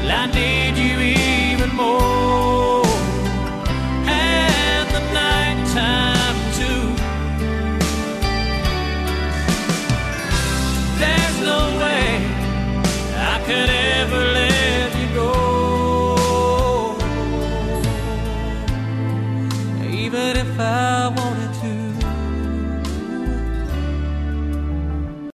I need you even more. And the nighttime too. There's no way I could ever let you go. Even if I want